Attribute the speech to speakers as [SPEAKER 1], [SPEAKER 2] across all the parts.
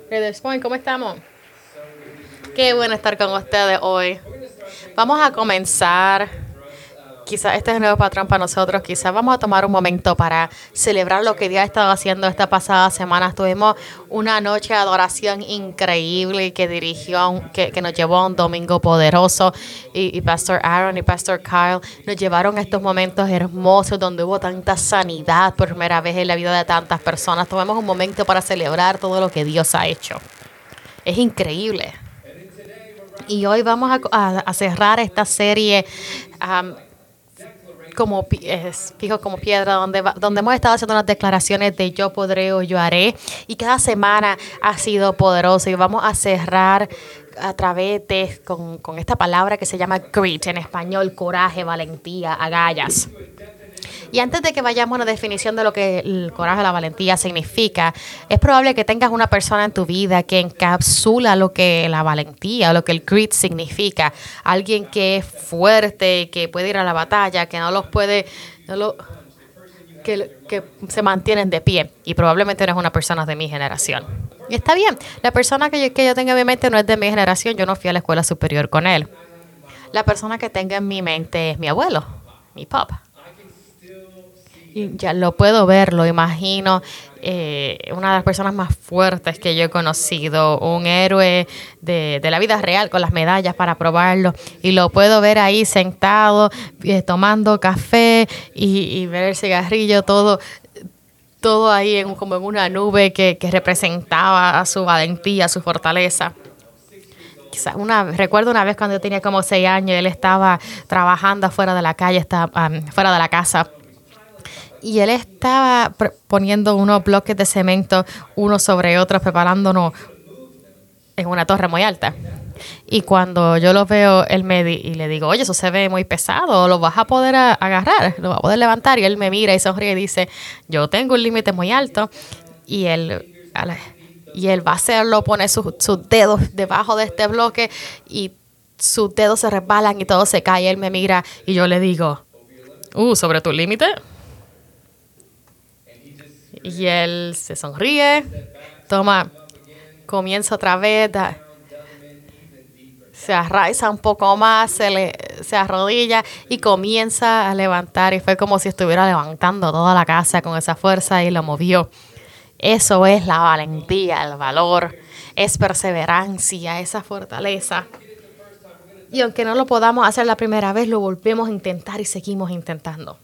[SPEAKER 1] Readers Point, ¿cómo estamos? Qué bueno estar con ustedes hoy. Vamos a comenzar. Quizás este es un nuevo patrón para nosotros. Quizás vamos a tomar un momento para celebrar lo que Dios ha estado haciendo esta pasada semana. Tuvimos una noche de adoración increíble que que nos llevó a un domingo poderoso. Y Pastor Aaron y Pastor Kyle nos llevaron a estos momentos hermosos donde hubo tanta sanidad por primera vez en la vida de tantas personas. Tomamos un momento para celebrar todo lo que Dios ha hecho. Es increíble. Y hoy vamos a cerrar esta serie fijo como piedra, donde hemos estado haciendo unas declaraciones de yo podré o yo haré. Y cada semana ha sido poderoso. Y vamos a cerrar a través con esta palabra que se llama grit, en español, coraje, valentía, agallas. Y antes de que vayamos a una definición de lo que el coraje o la valentía significa, es probable que tengas una persona en tu vida que encapsula lo que la valentía o lo que el grit significa. Alguien que es fuerte, que puede ir a la batalla, que no los puede, no lo, que se mantienen de pie. Y probablemente no es una persona de mi generación. Y está bien, la persona que yo tenga en mi mente no es de mi generación, yo no fui a la escuela superior con él. La persona que tenga en mi mente es mi abuelo, mi papá. Y ya lo puedo ver, lo imagino, una de las personas más fuertes que yo he conocido, un héroe de la vida real con las medallas para probarlo. Y lo puedo ver ahí sentado, tomando café y ver el cigarrillo, todo ahí como en una nube que representaba a su valentía, su fortaleza. Recuerdo una vez cuando yo tenía como 6 años, él estaba trabajando afuera de la calle, fuera de la casa. Y él estaba poniendo unos bloques de cemento uno sobre otro, preparándonos en una torre muy alta. Y cuando yo lo veo, y le digo, oye, eso se ve muy pesado, ¿lo vas a poder agarrar? ¿Lo vas a poder levantar? Y él me mira y sonríe y dice, yo tengo un límite muy alto. Y él va a hacerlo, pone sus dedos debajo de este bloque y sus dedos se resbalan y todo se cae. Él me mira y yo le digo, ¿sobre tu límite? Y él se sonríe, comienza otra vez, se arraiza un poco más, se arrodilla y comienza a levantar. Y fue como si estuviera levantando toda la casa con esa fuerza y lo movió. Eso es la valentía, el valor, es perseverancia, esa fortaleza. Y aunque no lo podamos hacer la primera vez, lo volvemos a intentar y seguimos intentando.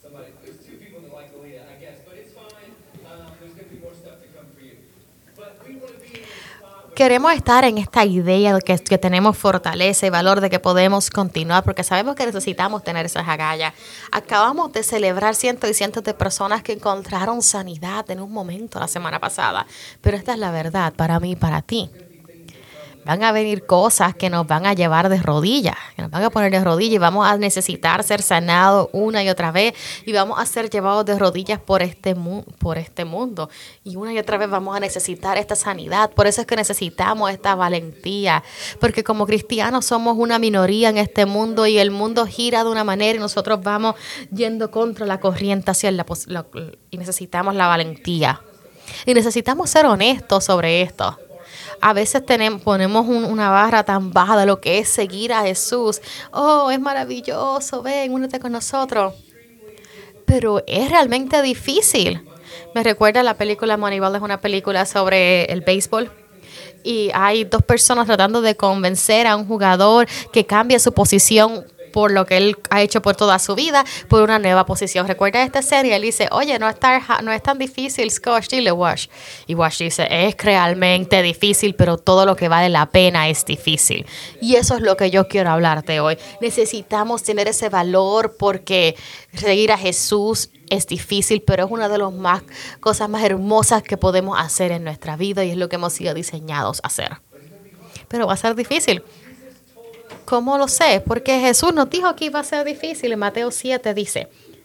[SPEAKER 1] Queremos estar en esta idea de que tenemos fortaleza y valor, de que podemos continuar, porque sabemos que necesitamos tener esas agallas. Acabamos de celebrar cientos y cientos de personas que encontraron sanidad en un momento la semana pasada, pero esta es la verdad para mí y para ti. Van a venir cosas que nos van a llevar de rodillas, que nos van a poner de rodillas y vamos a necesitar ser sanados una y otra vez y vamos a ser llevados de rodillas por este mundo y una y otra vez vamos a necesitar esta sanidad. Por eso es que necesitamos esta valentía, porque como cristianos somos una minoría en este mundo y el mundo gira de una manera y nosotros vamos yendo contra la corriente y necesitamos la valentía. Y necesitamos ser honestos sobre esto. A veces ponemos una barra tan baja de lo que es seguir a Jesús. Oh, es maravilloso, ven, únete con nosotros. Pero es realmente difícil. Me recuerda la película Moneyball, es una película sobre el béisbol. Y hay 2 personas tratando de convencer a un jugador que cambie su posición por lo que él ha hecho por toda su vida, por una nueva posición. Recuerda esta serie, él dice, oye, no es tan difícil, Scotch, dile Wash. Y Wash dice, es realmente difícil, pero todo lo que vale la pena es difícil. Y eso es lo que yo quiero hablarte hoy. Necesitamos tener ese valor porque seguir a Jesús es difícil, pero es una de las cosas más hermosas que podemos hacer en nuestra vida y es lo que hemos sido diseñados a hacer. Pero va a ser difícil. ¿Cómo lo sé? Porque Jesús nos dijo que iba a ser difícil. En Mateo 7 dice,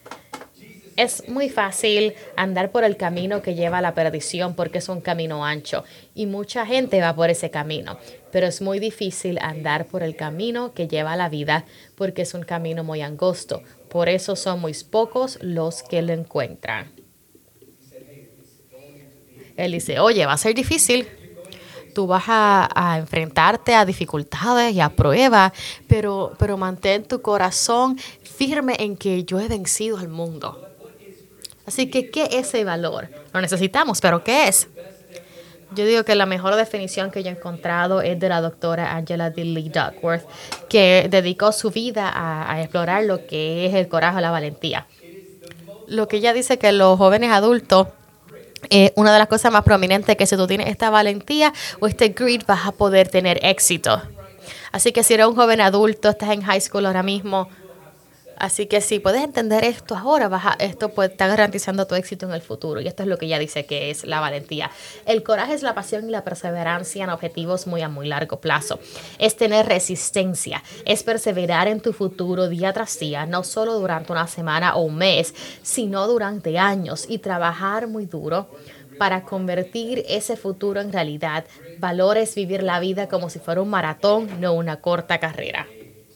[SPEAKER 1] es muy fácil andar por el camino que lleva a la perdición porque es un camino ancho y mucha gente va por ese camino, pero es muy difícil andar por el camino que lleva a la vida porque es un camino muy angosto. Por eso son muy pocos los que lo encuentran. Él dice, oye, va a ser difícil. tú vas a enfrentarte a dificultades y a pruebas, pero mantén tu corazón firme en que yo he vencido al mundo. Así que, ¿qué es ese valor? Lo necesitamos, pero ¿qué es? Yo digo que la mejor definición que yo he encontrado es de la doctora Angela Lee Duckworth, que dedicó su vida a explorar lo que es el coraje o la valentía. Lo que ella dice que los jóvenes adultos, una de las cosas más prominentes es que si tú tienes esta valentía o este grit vas a poder tener éxito. Así que si eres un joven adulto, estás en high school ahora mismo, así que si puedes entender esto ahora, esto pues, está garantizando tu éxito en el futuro. Y esto es lo que ella dice que es la valentía. El coraje es la pasión y la perseverancia en objetivos muy a muy largo plazo. Es tener resistencia, es perseverar en tu futuro día tras día, no solo durante una semana o un mes, sino durante años y trabajar muy duro para convertir ese futuro en realidad. Valor es vivir la vida como si fuera un maratón, no una corta carrera.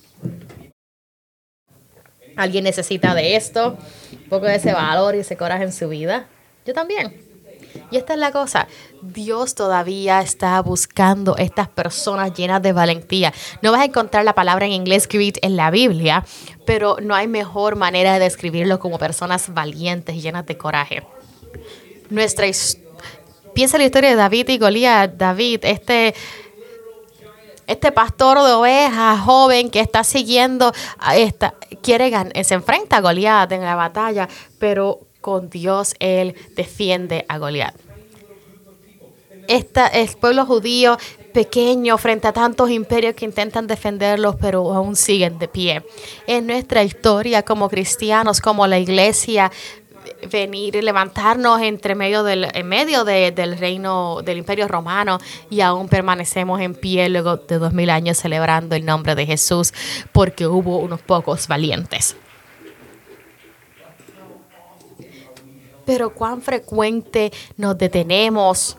[SPEAKER 1] Alguien necesita de esto, un poco de ese valor y ese coraje en su vida. Yo también. Y esta es la cosa, Dios todavía está buscando estas personas llenas de valentía. No vas a encontrar la palabra en inglés grit en la Biblia, pero no hay mejor manera de describirlo como personas valientes y llenas de coraje. Piensa en la historia de David y Goliat. David, este pastor de ovejas joven que está siguiendo, se enfrenta a Goliat en la batalla, pero con Dios él defiende a Goliat. El pueblo judío pequeño frente a tantos imperios que intentan defenderlos, pero aún siguen de pie. En nuestra historia como cristianos, como la iglesia, venir y levantarnos en medio del reino del Imperio Romano y aún permanecemos en pie luego de 2000 años celebrando el nombre de Jesús porque hubo unos pocos valientes. Pero cuán frecuente nos detenemos,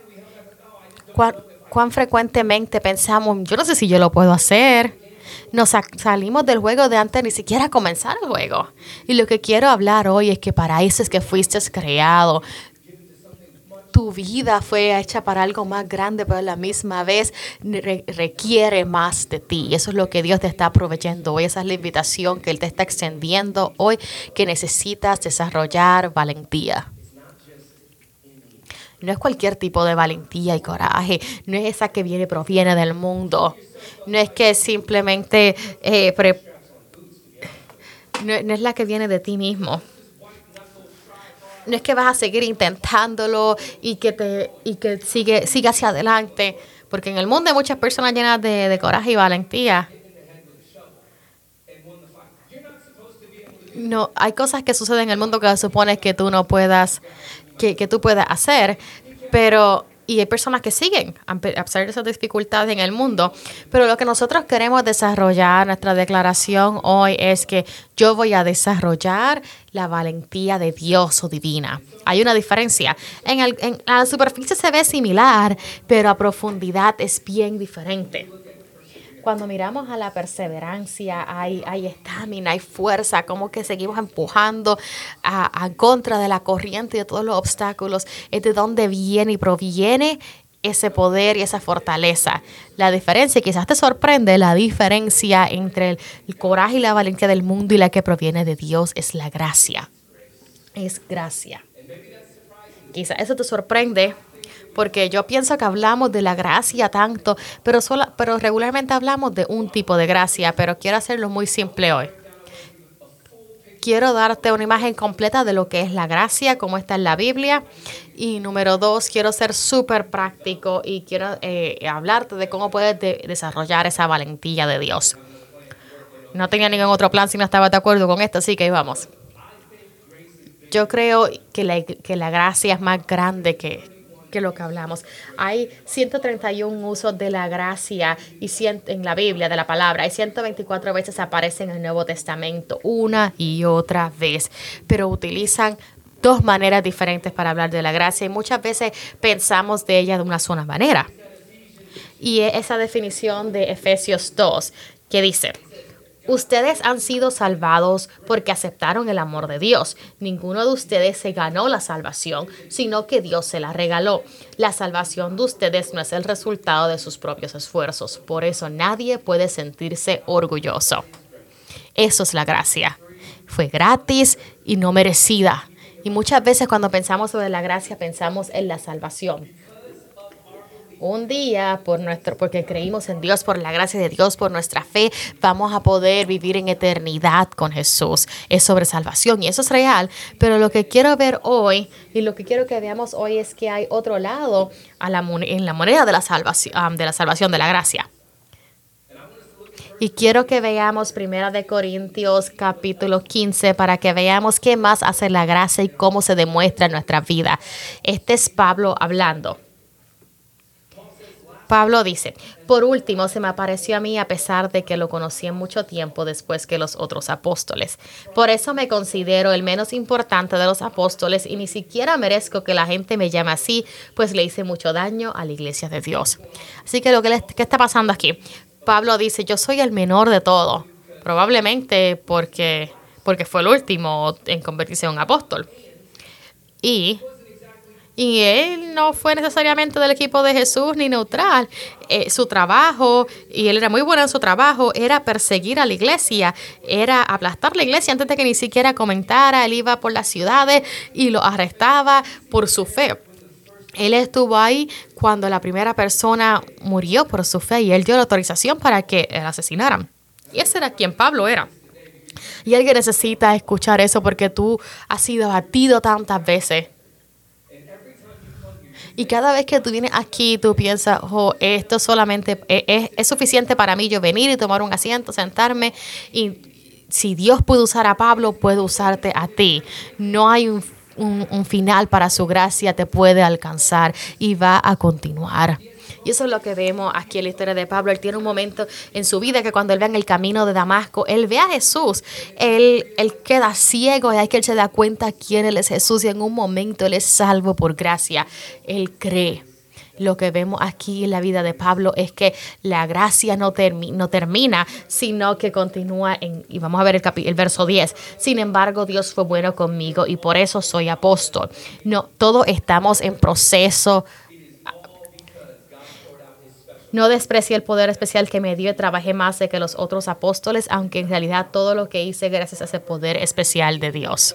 [SPEAKER 1] cuán frecuentemente pensamos, yo no sé si yo lo puedo hacer. Nos salimos del juego de antes ni siquiera comenzar el juego. Y lo que quiero hablar hoy es que para eso es que fuiste creado. Tu vida fue hecha para algo más grande, pero a la misma vez requiere más de ti. Y eso es lo que Dios te está proveyendo hoy. Esa es la invitación que Él te está extendiendo hoy, que necesitas desarrollar valentía. No es cualquier tipo de valentía y coraje. No es esa que proviene del mundo. No es que simplemente no es la que viene de ti mismo. No es que vas a seguir intentándolo y que siga hacia adelante. Porque en el mundo hay muchas personas llenas de coraje y valentía. No, hay cosas que suceden en el mundo que supones que tú no puedas, que tú puedas hacer, y hay personas que siguen a pesar de esas dificultades en el mundo. Pero lo que nosotros queremos desarrollar, nuestra declaración hoy es que yo voy a desarrollar la valentía de Dios o divina. Hay una diferencia. En la superficie se ve similar, pero a profundidad es bien diferente. Cuando miramos a la perseverancia, hay estamina, hay fuerza, como que seguimos empujando a contra de la corriente y de todos los obstáculos. Es de dónde viene y proviene ese poder y esa fortaleza. La diferencia, quizás te sorprende, la diferencia entre el coraje y la valentía del mundo y la que proviene de Dios es la gracia. Es gracia. Quizás eso te sorprende, porque yo pienso que hablamos de la gracia tanto, pero regularmente hablamos de un tipo de gracia, pero quiero hacerlo muy simple hoy. Quiero darte una imagen completa de lo que es la gracia, cómo está en la Biblia. Y número 2, quiero ser súper práctico y quiero hablarte de cómo puedes desarrollar esa valentía de Dios. No tenía ningún otro plan si no estaba de acuerdo con esto, así que ahí vamos. Yo creo que la gracia es más grande que lo que hablamos. Hay 131 usos de la gracia en la Biblia, de la palabra. Y 124 veces aparece en el Nuevo Testamento, una y otra vez. Pero utilizan dos maneras diferentes para hablar de la gracia y muchas veces pensamos de ella de una sola manera. Y es esa definición de Efesios 2 que dice: Ustedes han sido salvados porque aceptaron el amor de Dios. Ninguno de ustedes se ganó la salvación, sino que Dios se la regaló. La salvación de ustedes no es el resultado de sus propios esfuerzos. Por eso nadie puede sentirse orgulloso. Eso es la gracia. Fue gratis y no merecida. Y muchas veces cuando pensamos sobre la gracia, pensamos en la salvación. Un día, porque creímos en Dios, por la gracia de Dios, por nuestra fe, vamos a poder vivir en eternidad con Jesús. Es sobre salvación y eso es real. Pero lo que quiero ver hoy y lo que quiero que veamos hoy es que hay otro lado en la moneda de la salvación, de la gracia. Y quiero que veamos 1 Corintios capítulo 15 para que veamos qué más hace la gracia y cómo se demuestra en nuestra vida. Este es Pablo hablando. Pablo dice, por último, se me apareció a mí a pesar de que lo conocí en mucho tiempo después que los otros apóstoles. Por eso me considero el menos importante de los apóstoles y ni siquiera merezco que la gente me llame así, pues le hice mucho daño a la iglesia de Dios. Así que ¿qué está pasando aquí? Pablo dice, yo soy el menor de todo, probablemente porque fue el último en convertirse en un apóstol. Y él no fue necesariamente del equipo de Jesús ni neutral. Su trabajo, y él era muy bueno en su trabajo, era perseguir a la iglesia, era aplastar la iglesia antes de que ni siquiera comentara. Él iba por las ciudades y lo arrestaba por su fe. Él estuvo ahí cuando la primera persona murió por su fe y él dio la autorización para que la asesinaran. Y ese era quien Pablo era. Y alguien necesita escuchar eso porque tú has sido abatido tantas veces. Y cada vez que tú vienes aquí, tú piensas, esto solamente es suficiente para mí yo venir y tomar un asiento, sentarme. Y si Dios puede usar a Pablo, puede usarte a ti. No hay un final para su gracia, te puede alcanzar y va a continuar. Y eso es lo que vemos aquí en la historia de Pablo. Él tiene un momento en su vida que cuando él ve en el camino de Damasco, él ve a Jesús. Él queda ciego y hay que él se da cuenta quién él es Jesús. Y en un momento él es salvo por gracia. Él cree. Lo que vemos aquí en la vida de Pablo es que la gracia no termina, sino que continúa y vamos a ver el verso 10. Sin embargo, Dios fue bueno conmigo y por eso soy apóstol. No, todos estamos en proceso. No desprecié el poder especial que me dio y trabajé más que los otros apóstoles, aunque en realidad todo lo que hice gracias a ese poder especial de Dios.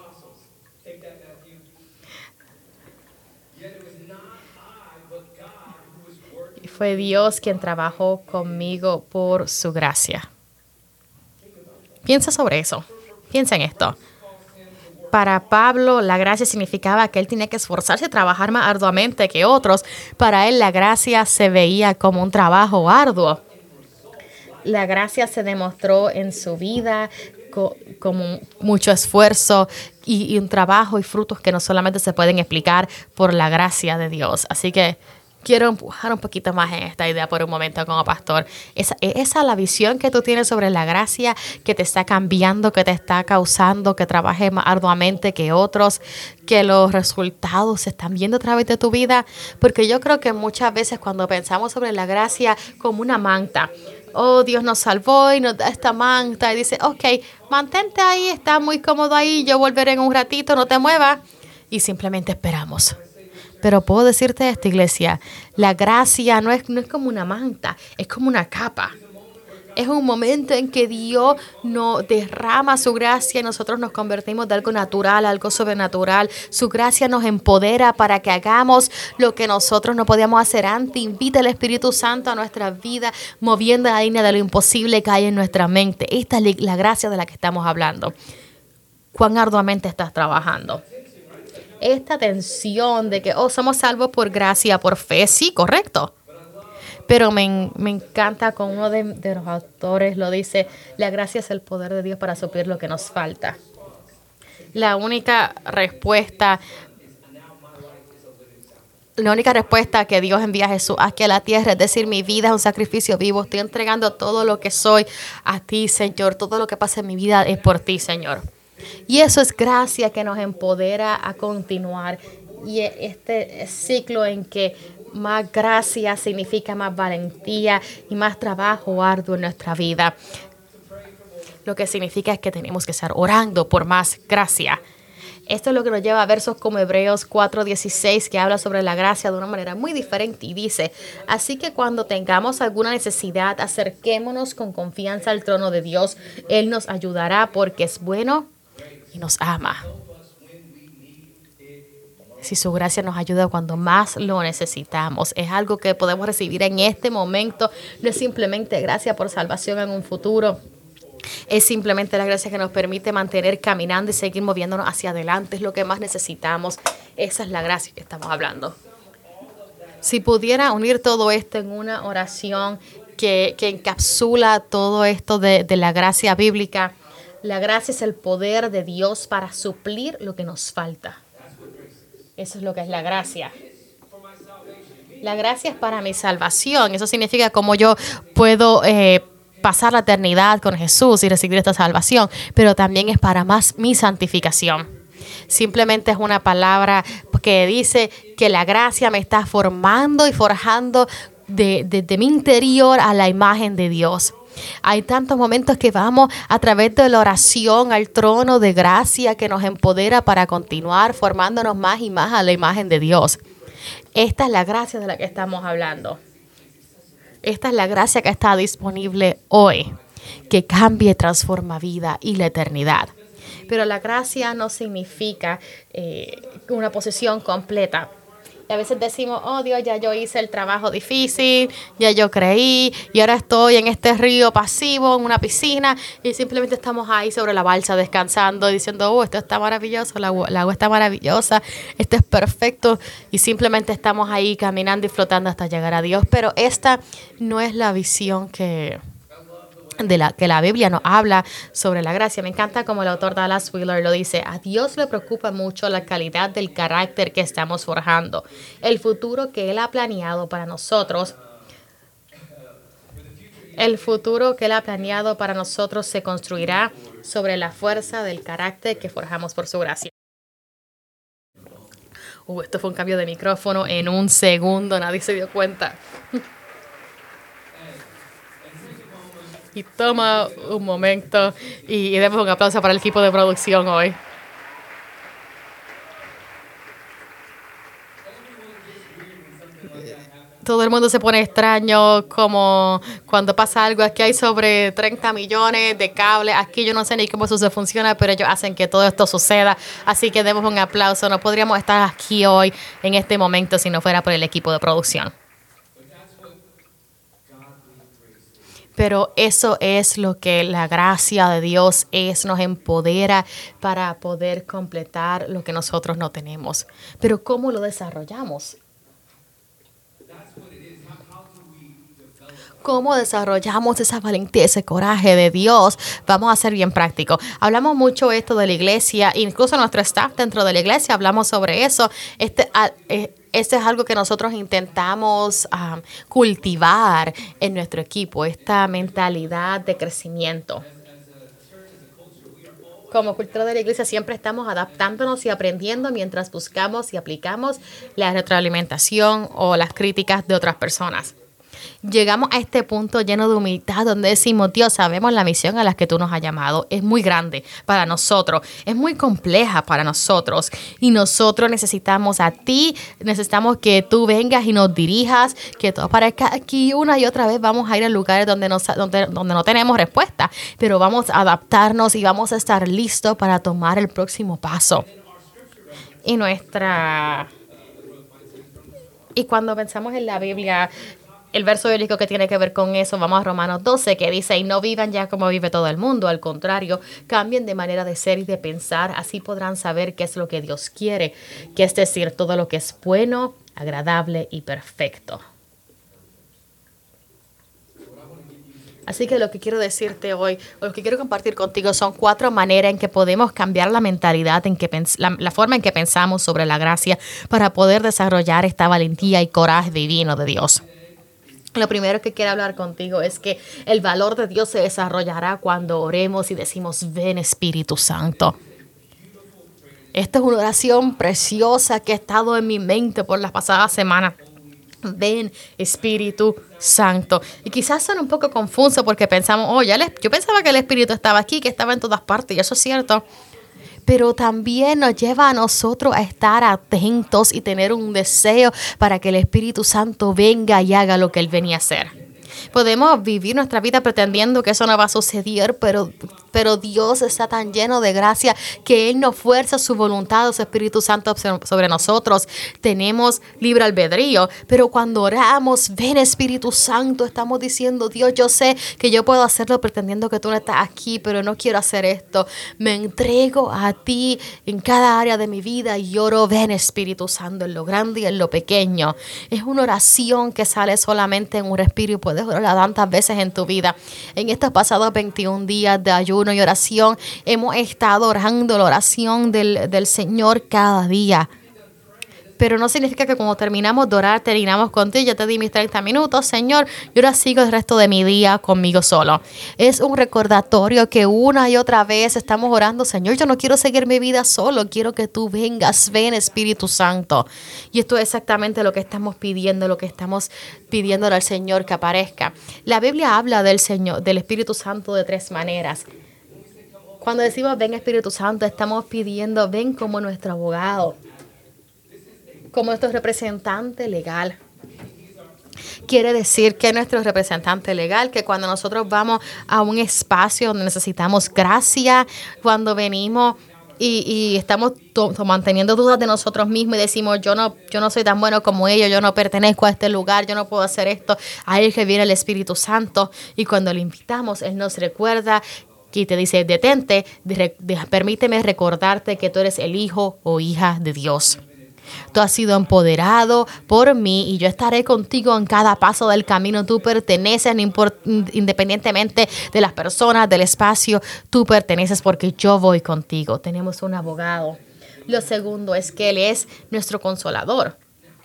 [SPEAKER 1] Y fue Dios quien trabajó conmigo por su gracia. Piensa sobre eso. Piensa en esto. Para Pablo, la gracia significaba que él tenía que esforzarse y trabajar más arduamente que otros. Para él, la gracia se veía como un trabajo arduo. La gracia se demostró en su vida como mucho esfuerzo y un trabajo y frutos que no solamente se pueden explicar por la gracia de Dios. Así que quiero empujar un poquito más en esta idea por un momento como pastor. Esa es la visión que tú tienes sobre la gracia que te está cambiando, que te está causando que trabajes más arduamente que otros, que los resultados se están viendo a través de tu vida. Porque yo creo que muchas veces cuando pensamos sobre la gracia como una manta, Dios nos salvó y nos da esta manta y dice, ok, mantente ahí, está muy cómodo ahí, yo volveré en un ratito, no te muevas. Y simplemente esperamos. Pero puedo decirte esto, iglesia, la gracia no es como una manta, es como una capa. Es un momento en que Dios nos derrama su gracia y nosotros nos convertimos de algo natural a algo sobrenatural. Su gracia nos empodera para que hagamos lo que nosotros no podíamos hacer antes. Invita el Espíritu Santo a nuestra vida, moviendo la línea de lo imposible que hay en nuestra mente. Esta es la gracia de la que estamos hablando. ¿Cuán arduamente estás trabajando? Esta tensión de que, somos salvos por gracia, por fe, sí, correcto. Pero me encanta con uno de los autores lo dice, la gracia es el poder de Dios para suplir lo que nos falta. La única respuesta que Dios envía a Jesús aquí a la tierra es decir, mi vida es un sacrificio vivo. Estoy entregando todo lo que soy a ti, Señor. Todo lo que pasa en mi vida es por ti, Señor. Y eso es gracia que nos empodera a continuar. Y este ciclo en que más gracia significa más valentía y más trabajo arduo en nuestra vida. lo que significa es que tenemos que estar orando por más gracia. Esto es lo que nos lleva a versos como Hebreos 4:16, que habla sobre la gracia de una manera muy diferente y dice: así que cuando tengamos alguna necesidad, acerquémonos con confianza al trono de Dios. Él nos ayudará porque es bueno y nos ama. Si su gracia nos ayuda cuando más lo necesitamos, es algo que podemos recibir en este momento. No es simplemente gracia por salvación en un futuro. Es simplemente la gracia que nos permite mantener caminando y seguir moviéndonos hacia adelante. Es lo que más necesitamos. Esa es la gracia que estamos hablando. Si pudiera unir todo esto en una oración que encapsula todo esto de la gracia bíblica, la gracia es el poder de Dios para suplir lo que nos falta. Eso es lo que es la gracia. La gracia es para mi salvación. Eso significa cómo yo puedo pasar la eternidad con Jesús y recibir esta salvación, pero también es para más mi santificación. Simplemente es una palabra que dice que la gracia me está formando y forjando de mi interior a la imagen de Dios. Hay tantos momentos que vamos a través de la oración al trono de gracia que nos empodera para continuar formándonos más y más a la imagen de Dios. Esta es la gracia de la que estamos hablando. Esta es la gracia que está disponible hoy, que cambia y transforma vida y la eternidad. Pero la gracia no significa una posesión completa. Y a veces decimos: oh Dios, ya yo hice el trabajo difícil, ya yo creí y ahora estoy en este río pasivo, en una piscina, y simplemente estamos ahí sobre la balsa descansando, diciendo: oh, esto está maravilloso, el agua está maravillosa, esto es perfecto, y simplemente estamos ahí caminando y flotando hasta llegar a Dios. Pero esta no es la visión que la Biblia nos habla sobre la gracia. Me encanta como el autor Dallas Willard lo dice: a Dios le preocupa mucho la calidad del carácter que estamos forjando. El futuro que Él ha planeado para nosotros, se construirá sobre la fuerza del carácter que forjamos por su gracia. Esto fue un cambio de micrófono en un segundo, nadie se dio cuenta. Y toma un momento y demos un aplauso para el equipo de producción hoy. Todo el mundo se pone extraño, como cuando pasa algo. Aquí hay sobre 30 millones de cables. Aquí yo no sé ni cómo eso se funciona, pero ellos hacen que todo esto suceda. Así que demos un aplauso. No podríamos estar aquí hoy en este momento si no fuera por el equipo de producción. Pero eso es lo que la gracia de Dios nos empodera para poder completar lo que nosotros no tenemos. Pero ¿cómo lo desarrollamos? ¿Cómo desarrollamos esa valentía, ese coraje de Dios? Vamos a ser bien prácticos. Hablamos mucho esto de la iglesia, incluso nuestro staff dentro de la iglesia hablamos sobre eso. Este es algo que nosotros intentamos cultivar en nuestro equipo, esta mentalidad de crecimiento. Como cultura de la iglesia siempre estamos adaptándonos y aprendiendo mientras buscamos y aplicamos la retroalimentación o las críticas de otras personas. Llegamos a este punto lleno de humildad donde decimos: Dios, sabemos la misión a la que tú nos has llamado. Es muy grande para nosotros, es muy compleja para nosotros y nosotros necesitamos a ti, necesitamos que tú vengas y nos dirijas, que todo aparezca aquí una y otra vez. Vamos a ir a lugares donde no tenemos respuesta, pero vamos a adaptarnos y vamos a estar listos para tomar el próximo paso. Y cuando pensamos en la Biblia, el verso bíblico que tiene que ver con eso, vamos a Romanos 12, que dice: y no vivan ya como vive todo el mundo, al contrario, cambien de manera de ser y de pensar, así podrán saber qué es lo que Dios quiere, que es decir, todo lo que es bueno, agradable y perfecto. Así que lo que quiero decirte hoy, o lo que quiero compartir contigo, son 4 maneras en que podemos cambiar la mentalidad, la forma en que pensamos sobre la gracia, para poder desarrollar esta valentía y coraje divino de Dios. Lo primero que quiero hablar contigo es que el valor de Dios se desarrollará cuando oremos y decimos: ven Espíritu Santo. Esta es una oración preciosa que ha estado en mi mente por las pasadas semanas. Ven, Espíritu Santo. Y quizás son un poco confuso porque pensamos, oh, yo pensaba que el Espíritu estaba aquí, que estaba en todas partes, y eso es cierto. Pero también nos lleva a nosotros a estar atentos y tener un deseo para que el Espíritu Santo venga y haga lo que Él venía a hacer. Podemos vivir nuestra vida pretendiendo que eso no va a suceder, pero Dios está tan lleno de gracia que Él nos fuerza su voluntad, su Espíritu Santo sobre nosotros. Tenemos libre albedrío, pero cuando oramos, ven Espíritu Santo, estamos diciendo, Dios, yo sé que yo puedo hacerlo pretendiendo que tú no estás aquí, pero no quiero hacer esto. Me entrego a ti en cada área de mi vida y oro, ven Espíritu Santo, en lo grande y en lo pequeño. Es una oración que sale solamente en un respiro y puedes orarla tantas veces en tu vida. En estos pasados 21 días de ayuno y oración, hemos estado orando la oración del Señor cada día. Pero no significa que cuando terminamos de orar, terminamos contigo, ya te di mis 30 minutos, Señor, yo ahora sigo el resto de mi día conmigo solo. Es un recordatorio que una y otra vez estamos orando, Señor, yo no quiero seguir mi vida solo, quiero que tú vengas, ven Espíritu Santo. Y esto es exactamente lo que estamos pidiendo, lo que estamos pidiendo al Señor que aparezca. La Biblia habla del Señor, del Espíritu Santo de 3 maneras. Cuando decimos ven Espíritu Santo, estamos pidiendo ven como nuestro abogado, como nuestro representante legal. Quiere decir que nuestro representante legal, que cuando nosotros vamos a un espacio donde necesitamos gracia, cuando venimos y estamos manteniendo dudas de nosotros mismos y decimos, yo no soy tan bueno como ellos, yo no pertenezco a este lugar, yo no puedo hacer esto, a Él que viene el Espíritu Santo. Y cuando le invitamos, Él nos recuerda y te dice, detente, permíteme recordarte que tú eres el hijo o hija de Dios. Tú has sido empoderado por mí y yo estaré contigo en cada paso del camino. Tú perteneces independientemente de las personas, del espacio. Tú perteneces porque yo voy contigo. Tenemos un abogado. Lo segundo es que Él es nuestro consolador.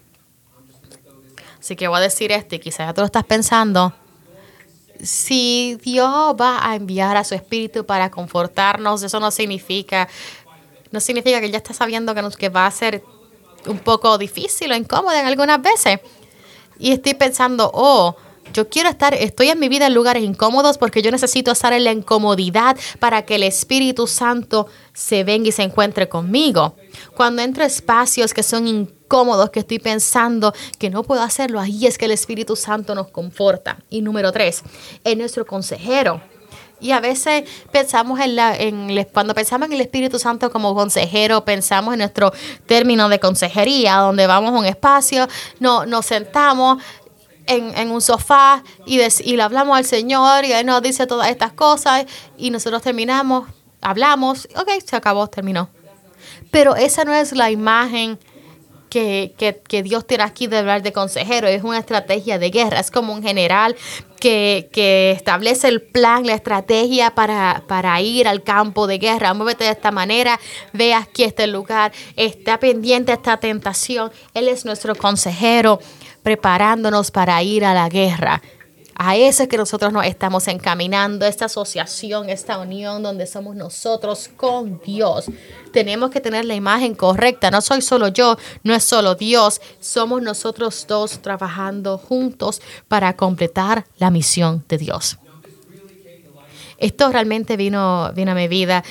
[SPEAKER 1] Así que voy a decir esto y quizás ya tú lo estás pensando. Si Dios va a enviar a su Espíritu para confortarnos, eso no significa que Él ya está sabiendo que va a ser un poco difícil o incómodo en algunas veces. Y estoy pensando, estoy en mi vida en lugares incómodos porque yo necesito estar en la incomodidad para que el Espíritu Santo se venga y se encuentre conmigo. Cuando entro a espacios que son incómodos, que estoy pensando que no puedo hacerlo, ahí es que el Espíritu Santo nos conforta. Y número 3, es nuestro consejero. Y a veces pensamos cuando pensamos en el Espíritu Santo como consejero, pensamos en nuestro término de consejería, donde vamos a un espacio, nos sentamos en un sofá y le hablamos al Señor y Él nos dice todas estas cosas y nosotros terminamos, hablamos, ok, se acabó, terminó. Pero esa no es la imagen que Dios tiene aquí de hablar de consejero. Es una estrategia de guerra. Es como un general que establece el plan, la estrategia para ir al campo de guerra. Muévete de esta manera, ve aquí este lugar, está pendiente a esta tentación. Él es nuestro consejero preparándonos para ir a la guerra. A eso es que nosotros nos estamos encaminando, esta asociación, esta unión donde somos nosotros con Dios. Tenemos que tener la imagen correcta. No soy solo yo, no es solo Dios. Somos nosotros dos trabajando juntos para completar la misión de Dios. Esto realmente vino a mi vida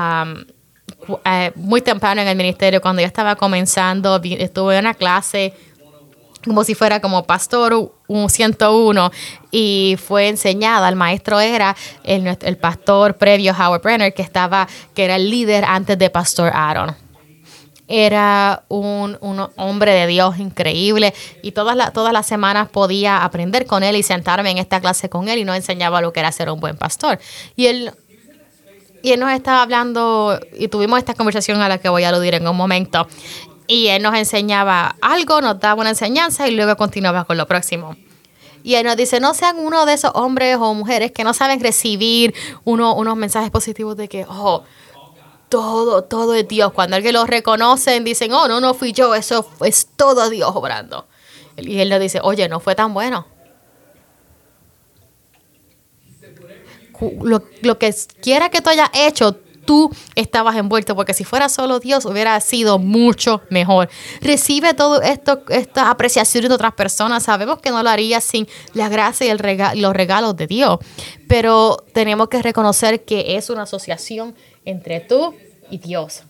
[SPEAKER 1] muy temprano en el ministerio. Cuando yo estaba comenzando, estuve en una clase como si fuera como pastor 101 y fue enseñada. El maestro era el pastor previo Howard Brenner, que era el líder antes de Pastor Aaron. Era un hombre de Dios increíble y todas las semanas podía aprender con él y sentarme en esta clase con él y nos enseñaba lo que era ser un buen pastor. Y él nos estaba hablando y tuvimos esta conversación a la que voy a aludir en un momento. Y Él nos enseñaba algo, nos daba una enseñanza y luego continuaba con lo próximo. Y Él nos dice, no sean uno de esos hombres o mujeres que no saben recibir unos mensajes positivos de que, todo es Dios. Cuando alguien lo reconocen, dicen, no fui yo, eso es todo Dios obrando. Y Él nos dice, oye, no fue tan bueno. Lo que quiera que tú hayas hecho, tú estabas envuelto, porque si fuera solo Dios hubiera sido mucho mejor. Recibe todo esto, esta apreciación de otras personas. Sabemos que no lo haría sin la gracia y los regalos de Dios, pero tenemos que reconocer que es una asociación entre tú y Dios.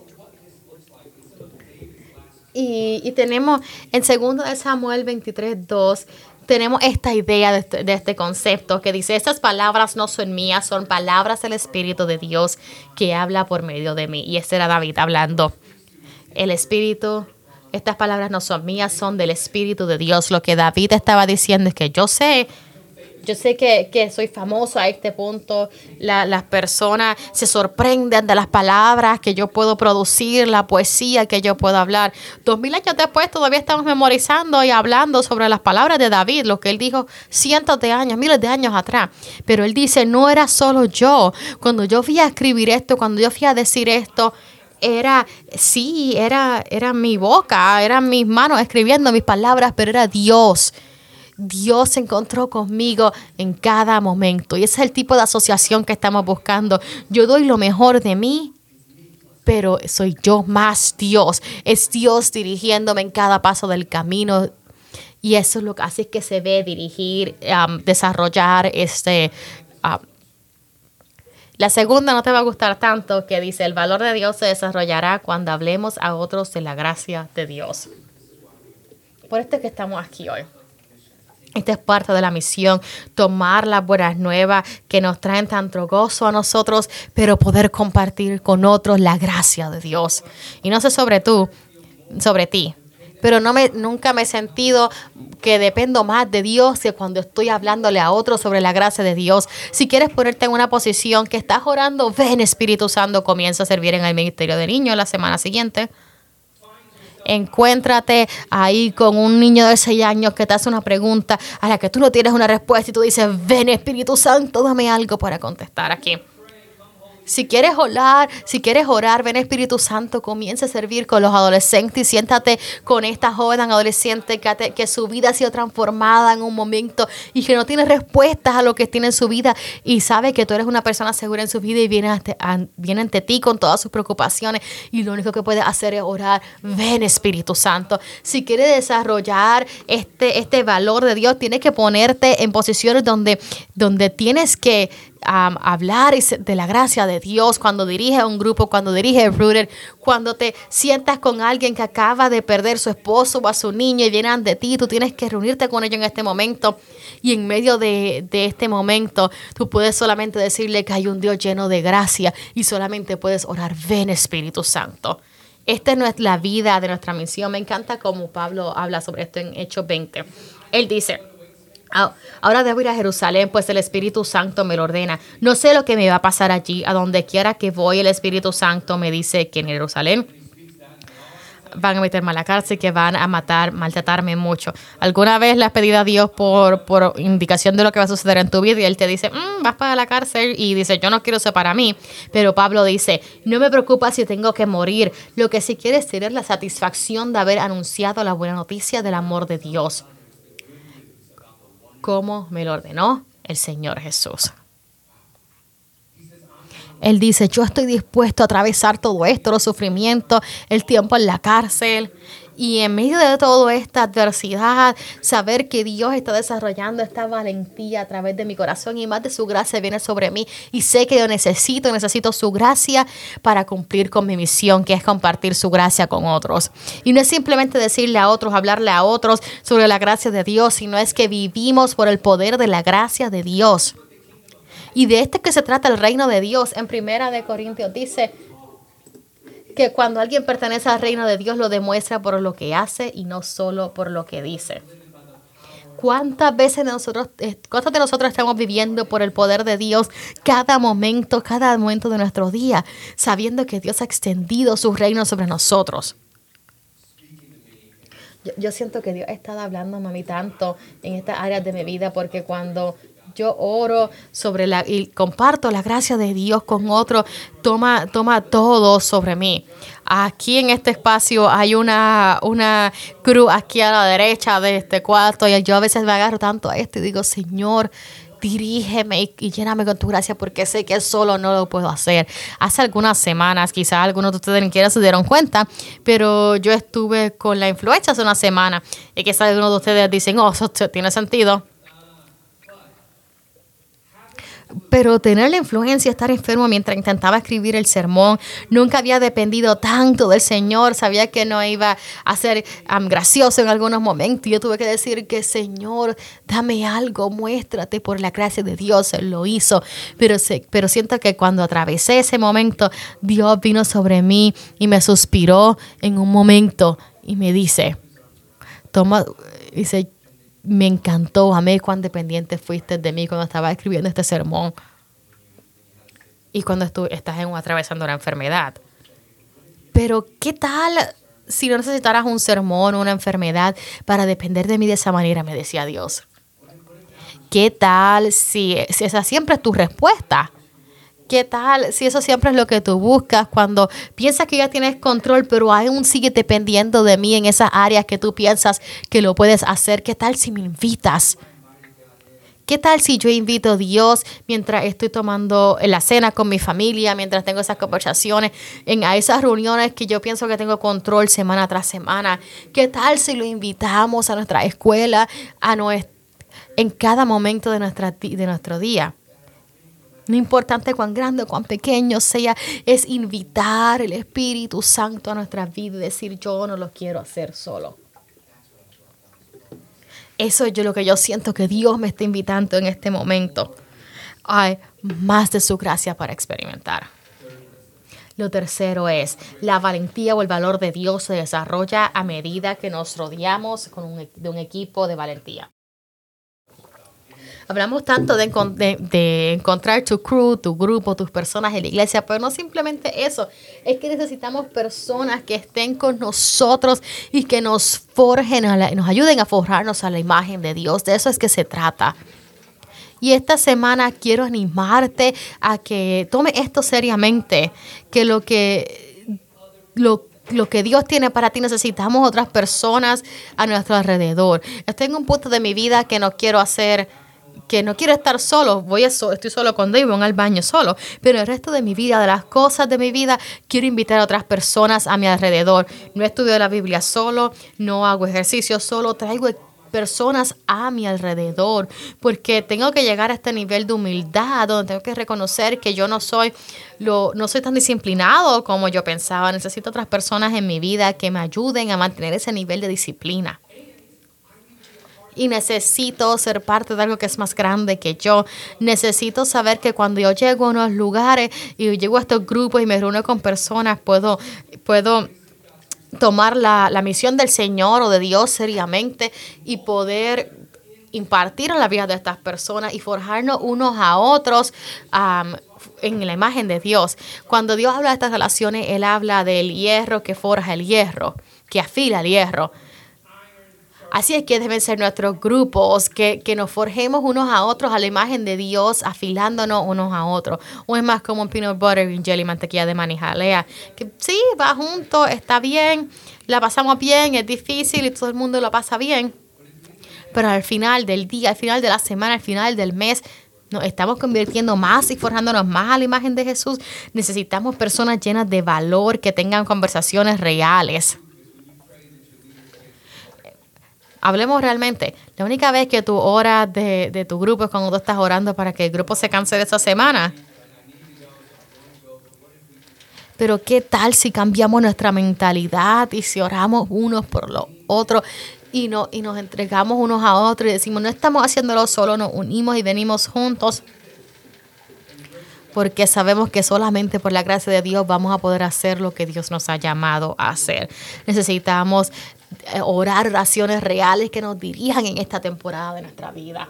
[SPEAKER 1] Y tenemos en 2 de Samuel 23:2, tenemos esta idea de este concepto que dice: estas palabras no son mías, son palabras del Espíritu de Dios que habla por medio de mí. Y este era David hablando. El Espíritu, estas palabras no son mías, son del Espíritu de Dios. Lo que David estaba diciendo es que yo sé que soy famoso a este punto. Las personas se sorprenden de las palabras que yo puedo producir, la poesía que yo puedo hablar. 2000 años después todavía estamos memorizando y hablando sobre las palabras de David, lo que él dijo cientos de años, miles de años atrás. Pero él dice, no era solo yo. Cuando yo fui a escribir esto, cuando yo fui a decir esto, era mi boca, eran mis manos escribiendo mis palabras, pero era Dios. Dios se encontró conmigo en cada momento. Y ese es el tipo de asociación que estamos buscando. Yo doy lo mejor de mí, pero soy yo más Dios. Es Dios dirigiéndome en cada paso del camino. Y eso es lo que así es que se ve dirigir, desarrollar La segunda no te va a gustar tanto, que dice: el valor de Dios se desarrollará cuando hablemos a otros de la gracia de Dios. Por esto es que estamos aquí hoy. Esta es parte de la misión, tomar las buenas nuevas que nos traen tanto gozo a nosotros, pero poder compartir con otros la gracia de Dios. Y no sé sobre ti, pero nunca me he sentido que dependo más de Dios que cuando estoy hablándole a otros sobre la gracia de Dios. Si quieres ponerte en una posición que estás orando, ven Espíritu Santo, comienza a servir en el ministerio de niños la semana siguiente. Encuéntrate ahí con un niño de 6 años que te hace una pregunta a la que tú no tienes una respuesta y tú dices: ven Espíritu Santo, dame algo para contestar aquí. Si quieres orar, ven Espíritu Santo, comienza a servir con los adolescentes y siéntate con esta joven adolescente que su vida ha sido transformada en un momento y que no tiene respuestas a lo que tiene en su vida y sabe que tú eres una persona segura en su vida y viene ante ti con todas sus preocupaciones y lo único que puedes hacer es orar. Ven Espíritu Santo. Si quieres desarrollar este valor de Dios, tienes que ponerte en posiciones donde tienes que hablar de la gracia de Dios, cuando diriges un grupo, cuando diriges Rooted, cuando te sientas con alguien que acaba de perder su esposo o a su niño y vienen de ti, tú tienes que reunirte con ellos en este momento y en medio de este momento tú puedes solamente decirle que hay un Dios lleno de gracia y solamente puedes orar: ven Espíritu Santo. Esta no es la vida de nuestra misión. Me encanta cómo Pablo habla sobre esto en Hechos 20. Él dice: ahora debo ir a Jerusalén, pues el Espíritu Santo me lo ordena. No sé lo que me va a pasar allí. A donde quiera que voy, el Espíritu Santo me dice que en Jerusalén van a meterme a la cárcel, que van a maltratarme mucho. ¿Alguna vez le has pedido a Dios por indicación de lo que va a suceder en tu vida y Él te dice: vas para la cárcel? Y dice: yo no quiero eso para mí. Pero Pablo dice: no me preocupa si tengo que morir. Lo que sí quiero es tener la satisfacción de haber anunciado la buena noticia del amor de Dios, como me lo ordenó el Señor Jesús. Él dice: yo estoy dispuesto a atravesar todo esto, los sufrimientos, el tiempo en la cárcel. Y en medio de toda esta adversidad, saber que Dios está desarrollando esta valentía a través de mi corazón y más de su gracia viene sobre mí. Y sé que yo necesito su gracia para cumplir con mi misión, que es compartir su gracia con otros. Y no es simplemente decirle a otros, hablarle a otros sobre la gracia de Dios, sino es que vivimos por el poder de la gracia de Dios. Y de esto es que se trata el reino de Dios. En 1 de Corintios dice que cuando alguien pertenece al reino de Dios lo demuestra por lo que hace y no solo por lo que dice. ¿Cuántas de nosotros estamos viviendo por el poder de Dios cada momento de nuestro día, sabiendo que Dios ha extendido su reino sobre nosotros? Yo siento que Dios ha estado hablando a mí tanto en estas áreas de mi vida, porque cuando yo oro y comparto la gracia de Dios con otros, toma todo sobre mí. Aquí en este espacio hay una cruz aquí a la derecha de este cuarto y yo a veces me agarro tanto a esto y digo: Señor, dirígeme y lléname con tu gracia porque sé que solo no lo puedo hacer. Hace algunas semanas, quizás algunos de ustedes ni siquiera se dieron cuenta, pero yo estuve con la influenza hace una semana y quizás algunos de ustedes dicen, oh, eso tiene sentido. Pero tener la influencia, estar enfermo mientras intentaba escribir el sermón, nunca había dependido tanto del Señor. Sabía que no iba a ser gracioso en algunos momentos. Yo tuve que decir que, Señor, dame algo, muéstrate por la gracia de Dios. Él lo hizo. Pero siento que cuando atravesé ese momento, Dios vino sobre mí y me suspiró en un momento y me dice, me encantó, amé cuán dependiente fuiste de mí cuando estaba escribiendo este sermón y cuando estás atravesando una enfermedad. Pero, ¿qué tal si no necesitaras un sermón o una enfermedad para depender de mí de esa manera? Me decía Dios. ¿Qué tal si esa siempre es tu respuesta? ¿Qué tal si eso siempre es lo que tú buscas cuando piensas que ya tienes control, pero aún sigue dependiendo de mí en esas áreas que tú piensas que lo puedes hacer? ¿Qué tal si me invitas? ¿Qué tal si yo invito a Dios mientras estoy tomando la cena con mi familia, mientras tengo esas conversaciones, a esas reuniones que yo pienso que tengo control semana tras semana? ¿Qué tal si lo invitamos a nuestra escuela, en cada momento de nuestro día? No importante cuán grande o cuán pequeño sea, es invitar el Espíritu Santo a nuestra vida y decir, yo no lo quiero hacer solo. Eso es lo que yo siento que Dios me está invitando en este momento. Hay más de su gracia para experimentar. Lo tercero es, la valentía o el valor de Dios se desarrolla a medida que nos rodeamos de un equipo de valentía. Hablamos tanto de encontrar tu crew, tu grupo, tus personas en la iglesia, pero no simplemente eso. Es que necesitamos personas que estén con nosotros y que nos forjen, nos ayuden a forjarnos a la imagen de Dios. De eso es que se trata. Y esta semana quiero animarte a que tome esto seriamente, que lo que Dios tiene para ti, necesitamos otras personas a nuestro alrededor. Estoy en un punto de mi vida que no quiero estar solo. Estoy solo con David, voy al baño solo. Pero el resto de mi vida, de las cosas de mi vida, quiero invitar a otras personas a mi alrededor. No estudio la Biblia solo, no hago ejercicio solo, traigo personas a mi alrededor, porque tengo que llegar a este nivel de humildad donde tengo que reconocer que yo no soy tan disciplinado como yo pensaba. Necesito otras personas en mi vida que me ayuden a mantener ese nivel de disciplina. Y necesito ser parte de algo que es más grande que yo. Necesito saber que cuando yo llego a unos lugares y llego a estos grupos y me reúno con personas, puedo tomar la misión del Señor o de Dios seriamente y poder impartir en la vida de estas personas y forjarnos unos a otros en la imagen de Dios. Cuando Dios habla de estas relaciones, Él habla del hierro que forja el hierro, que afila el hierro. Así es que deben ser nuestros grupos, que nos forjemos unos a otros a la imagen de Dios, afilándonos unos a otros. O es más como un peanut butter y jelly, mantequilla de maní jalea, que sí, va junto, está bien, la pasamos bien, es difícil y todo el mundo lo pasa bien. Pero al final del día, al final de la semana, al final del mes, nos estamos convirtiendo más y forjándonos más a la imagen de Jesús. Necesitamos personas llenas de valor, que tengan conversaciones reales. Hablemos realmente. La única vez que tú oras de tu grupo es cuando tú estás orando para que el grupo se cancele esa semana. Pero ¿qué tal si cambiamos nuestra mentalidad y si oramos unos por los otros y nos entregamos unos a otros y decimos, no estamos haciéndolo solo, nos unimos y venimos juntos? Porque sabemos que solamente por la gracia de Dios vamos a poder hacer lo que Dios nos ha llamado a hacer. Necesitamos orar oraciones reales que nos dirijan en esta temporada de nuestra vida.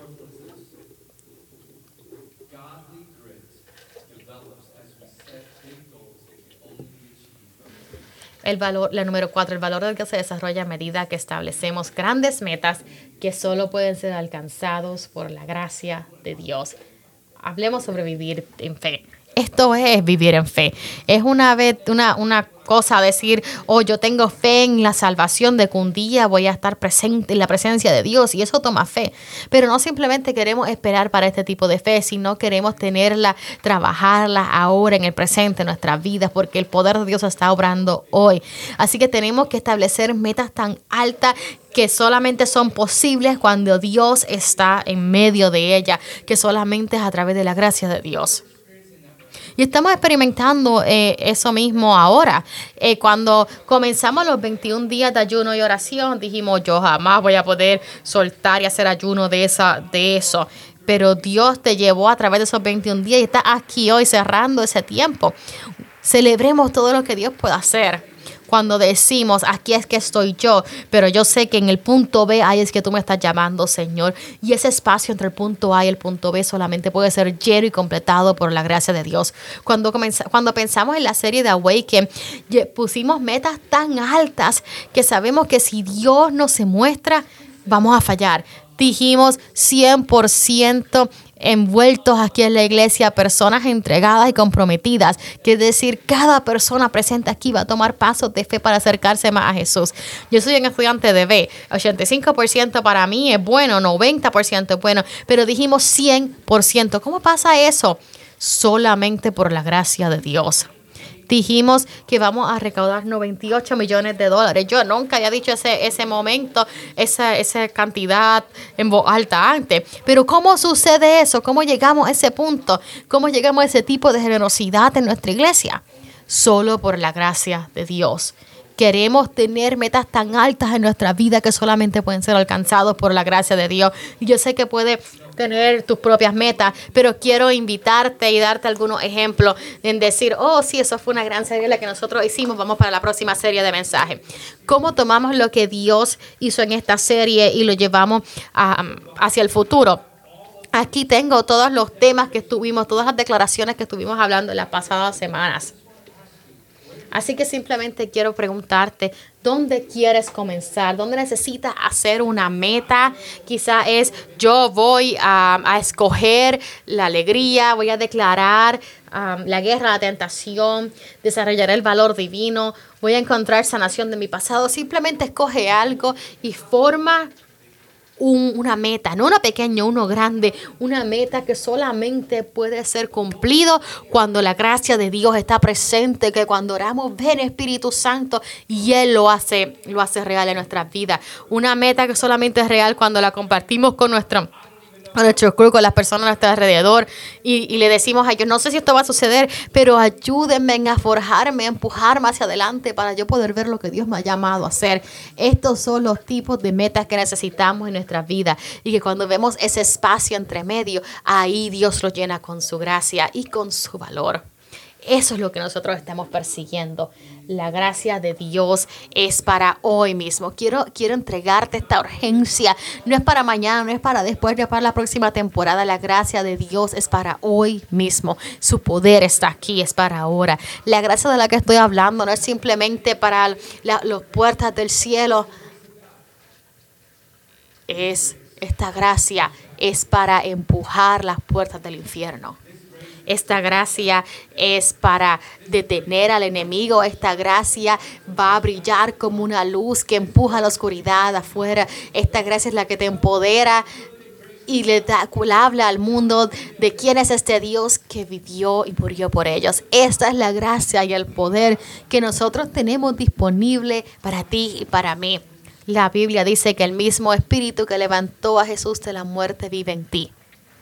[SPEAKER 1] La número 4, el valor del que se desarrolla a medida que establecemos grandes metas que solo pueden ser alcanzados por la gracia de Dios. Hablemos sobre vivir en fe. Esto es vivir en fe. Es una cosa decir, oh, yo tengo fe en la salvación de que un día voy a estar presente en la presencia de Dios, y eso toma fe. Pero no simplemente queremos esperar para este tipo de fe, sino queremos tenerla, trabajarla ahora en el presente, en nuestras vidas, porque el poder de Dios está obrando hoy. Así que tenemos que establecer metas tan altas que solamente son posibles cuando Dios está en medio de ella, que solamente es a través de la gracia de Dios. Y estamos experimentando eso mismo ahora. Cuando comenzamos los 21 días de ayuno y oración, dijimos, yo jamás voy a poder soltar y hacer ayuno de eso. Pero Dios te llevó a través de esos 21 días y está aquí hoy cerrando ese tiempo. Celebremos todo lo que Dios puede hacer. Cuando decimos, aquí es que estoy yo, pero yo sé que en el punto B, ahí es que tú me estás llamando, Señor. Y ese espacio entre el punto A y el punto B solamente puede ser lleno y completado por la gracia de Dios. Cuando pensamos en la serie de Awaken, pusimos metas tan altas que sabemos que si Dios no se muestra, vamos a fallar. Dijimos 100% envueltos aquí en la iglesia, personas entregadas y comprometidas. Quiere decir, cada persona presente aquí va a tomar pasos de fe para acercarse más a Jesús. Yo soy un estudiante de B. 85% para mí es bueno, 90% es bueno, pero dijimos 100%. ¿Cómo pasa eso? Solamente por la gracia de Dios. Dijimos que vamos a recaudar $98 millones. Yo nunca había dicho ese momento, esa cantidad en voz alta antes. Pero ¿cómo sucede eso? ¿Cómo llegamos a ese punto? ¿Cómo llegamos a ese tipo de generosidad en nuestra iglesia? Solo por la gracia de Dios. Queremos tener metas tan altas en nuestra vida que solamente pueden ser alcanzados por la gracia de Dios. Y yo sé que puedes tener tus propias metas, pero quiero invitarte y darte algunos ejemplos en decir, oh, sí, eso fue una gran serie la que nosotros hicimos, vamos para la próxima serie de mensajes. ¿Cómo tomamos lo que Dios hizo en esta serie y lo llevamos hacia el futuro? Aquí tengo todos los temas que estuvimos, todas las declaraciones que estuvimos hablando en las pasadas semanas. Así que simplemente quiero preguntarte, ¿dónde quieres comenzar? ¿Dónde necesitas hacer una meta? Quizá es, yo voy a escoger la alegría, voy a declarar la guerra, la tentación, desarrollaré el valor divino, voy a encontrar sanación de mi pasado. Simplemente escoge algo y forma una meta, no una pequeña, uno grande, una meta que solamente puede ser cumplido cuando la gracia de Dios está presente, que cuando oramos ven Espíritu Santo y Él lo hace real en nuestras vidas. Una meta que solamente es real cuando la compartimos con nuestro club, con las personas a nuestro alrededor y le decimos a ellos, no sé si esto va a suceder, pero ayúdenme a forjarme, a empujarme hacia adelante para yo poder ver lo que Dios me ha llamado a hacer. Estos son los tipos de metas que necesitamos en nuestra vida y que cuando vemos ese espacio entre medio, ahí Dios lo llena con su gracia y con su valor. Eso es lo que nosotros estamos persiguiendo. La gracia de Dios es para hoy mismo. Quiero entregarte esta urgencia. No es para mañana, no es para después, no es para la próxima temporada. La gracia de Dios es para hoy mismo. Su poder está aquí, es para ahora. La gracia de la que estoy hablando no es simplemente para las puertas del cielo. Esta gracia es para empujar las puertas del infierno. Esta gracia es para detener al enemigo. Esta gracia va a brillar como una luz que empuja la oscuridad afuera. Esta gracia es la que te empodera y le habla al mundo de quién es este Dios que vivió y murió por ellos. Esta es la gracia y el poder que nosotros tenemos disponible para ti y para mí. La Biblia dice que el mismo Espíritu que levantó a Jesús de la muerte vive en ti.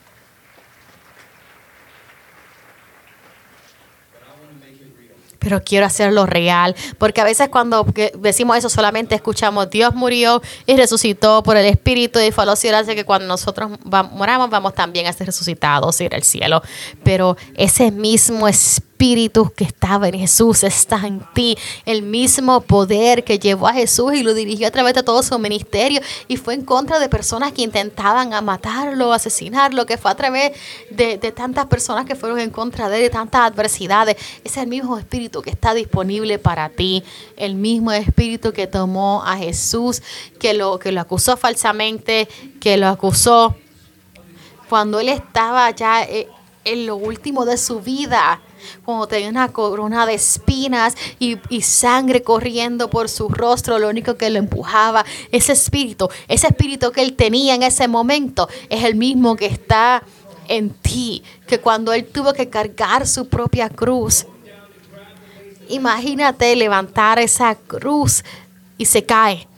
[SPEAKER 1] Pero quiero hacerlo real, porque a veces cuando decimos eso solamente escuchamos Dios murió y resucitó por el Espíritu y fue a los cielos, así que cuando nosotros moramos vamos también a ser resucitados, ir al cielo. Pero ese mismo Espíritu que estaba en Jesús está en ti, el mismo poder que llevó a Jesús y lo dirigió a través de todo su ministerio y fue en contra de personas que intentaban matarlo, asesinarlo, que fue a través de tantas personas que fueron en contra de él, de tantas adversidades. Es el mismo Espíritu que está disponible para ti, el mismo Espíritu que tomó a Jesús, que lo acusó falsamente, que lo acusó cuando él estaba ya en lo último de su vida. cuando tenía una corona de espinas y sangre corriendo por su rostro, lo único que lo empujaba, ese espíritu que él tenía en ese momento, es el mismo que está en ti, que cuando él tuvo que cargar su propia cruz, imagínate levantar esa cruz y se cae.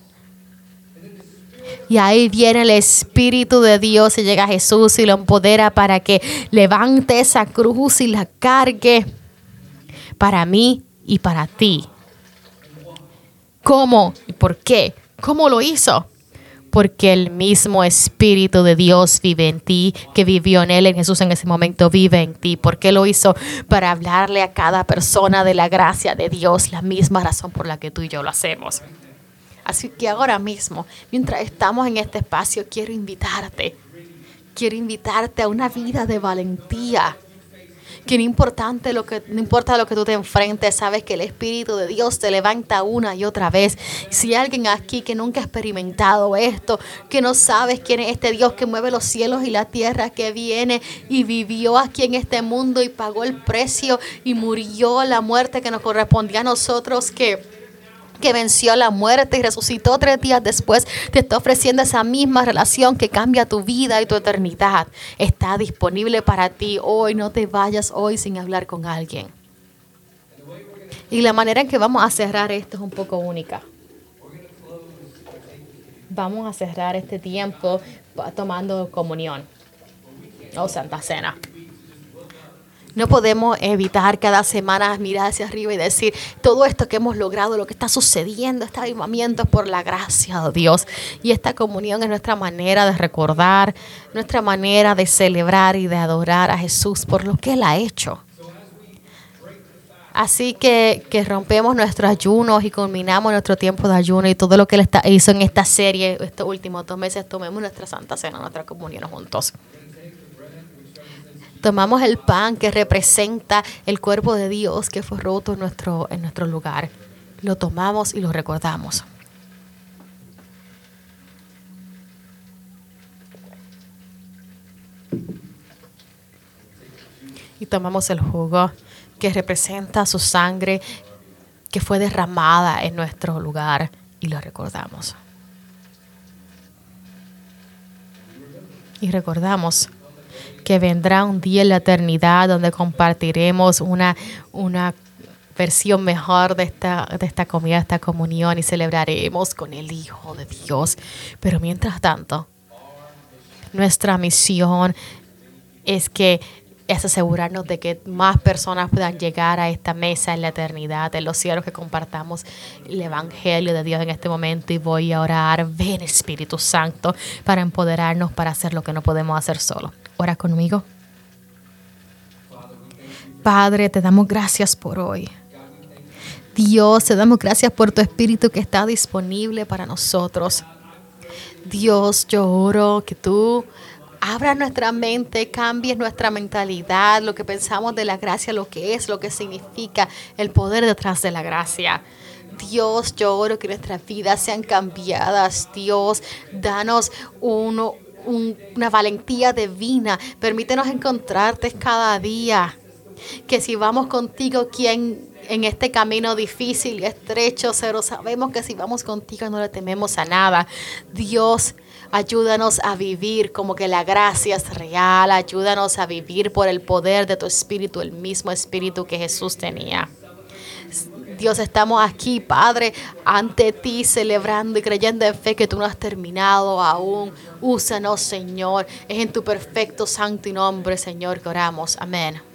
[SPEAKER 1] Y ahí viene el Espíritu de Dios y llega Jesús y lo empodera para que levante esa cruz y la cargue para mí y para ti. ¿Cómo y por qué? ¿Cómo lo hizo? Porque el mismo Espíritu de Dios vive en ti, que vivió en él, en Jesús en ese momento, vive en ti. ¿Por qué lo hizo? Para hablarle a cada persona de la gracia de Dios, la misma razón por la que tú y yo lo hacemos. Así que ahora mismo, mientras estamos en este espacio, quiero invitarte a una vida de valentía. Que no importa lo que tú te enfrentes, sabes que el Espíritu de Dios te levanta una y otra vez. Si hay alguien aquí que nunca ha experimentado esto, que no sabes quién es este Dios que mueve los cielos y la tierra, que viene y vivió aquí en este mundo y pagó el precio y murió la muerte que nos correspondía a nosotros, que venció la muerte y resucitó 3 días después, te está ofreciendo esa misma relación que cambia tu vida y tu eternidad. Está disponible para ti hoy. No te vayas hoy sin hablar con alguien. Y la manera en que vamos a cerrar esto es un poco única. Vamos a cerrar este tiempo tomando comunión o Santa Cena. No podemos evitar cada semana mirar hacia arriba y decir todo esto que hemos logrado, lo que está sucediendo, este avivamiento es por la gracia de Dios. Y esta comunión es nuestra manera de recordar, nuestra manera de celebrar y de adorar a Jesús por lo que Él ha hecho. Así que rompemos nuestros ayunos y culminamos nuestro tiempo de ayuno y todo lo que Él hizo en esta serie, estos últimos 2 meses, tomemos nuestra Santa Cena, nuestra comunión juntos. Tomamos el pan que representa el cuerpo de Dios que fue roto en nuestro lugar. Lo tomamos y lo recordamos. Y tomamos el jugo que representa su sangre que fue derramada en nuestro lugar y lo recordamos. Y recordamos que vendrá un día en la eternidad donde compartiremos una versión mejor de esta comida, de esta comunión, y celebraremos con el Hijo de Dios. Pero mientras tanto, nuestra misión es asegurarnos de que más personas puedan llegar a esta mesa en la eternidad, en los cielos, que compartamos el Evangelio de Dios en este momento. Y voy a orar. Ven, Espíritu Santo, para empoderarnos para hacer lo que no podemos hacer solo. Ora conmigo. Padre, te damos gracias por hoy. Dios, te damos gracias por tu Espíritu que está disponible para nosotros. Dios, yo oro que tú abras nuestra mente, cambies nuestra mentalidad, lo que pensamos de la gracia, lo que es, lo que significa el poder detrás de la gracia. Dios, yo oro que nuestras vidas sean cambiadas. Dios, danos una valentía divina. Permítenos encontrarte cada día. Que si vamos contigo, ¿quién en este camino difícil y estrecho? Pero sabemos que si vamos contigo no le tememos a nada. Dios, ayúdanos a vivir como que la gracia es real. Ayúdanos a vivir por el poder de tu Espíritu, el mismo Espíritu que Jesús tenía. Dios, estamos aquí, Padre, ante ti, celebrando y creyendo en fe que tú no has terminado aún. Úsanos, Señor. Es en tu perfecto, santo y nombre, Señor, que oramos. Amén.